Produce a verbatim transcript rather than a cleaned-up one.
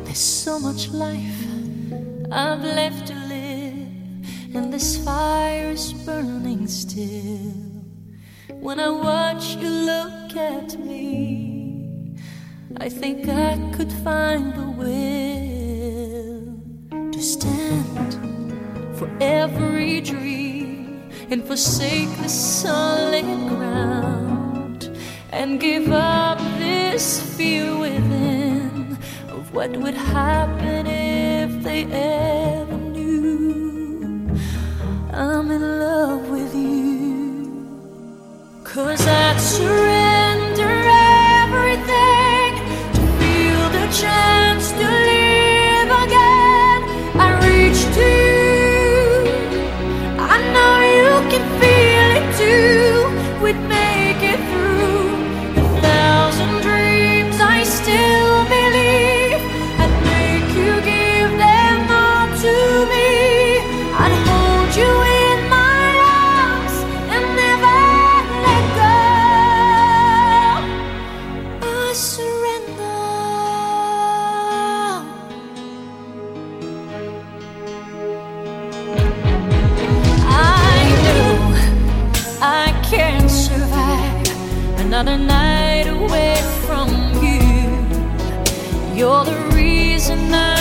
There's so much life I've left to live, and this fire is burning still. When I watch you look at me, I think I could find the will to stand for every dream and forsake the solid ground, and give up this fear within of what would happen if they ever knew I'm in love with you. 'Cause I'd surrender everything to feel the chance to live again. I reach to you, I know you can feel it too. We'd make it through a thousand dreams, I still believe. I'd make you give them all to me. I'd hold you in my arms and never let go. I surrender. I know I can't survive another night away from you. You're the reason I